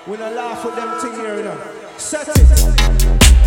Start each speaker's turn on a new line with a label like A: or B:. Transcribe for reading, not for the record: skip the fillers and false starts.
A: We don't laugh with them thing here, you know. Set it.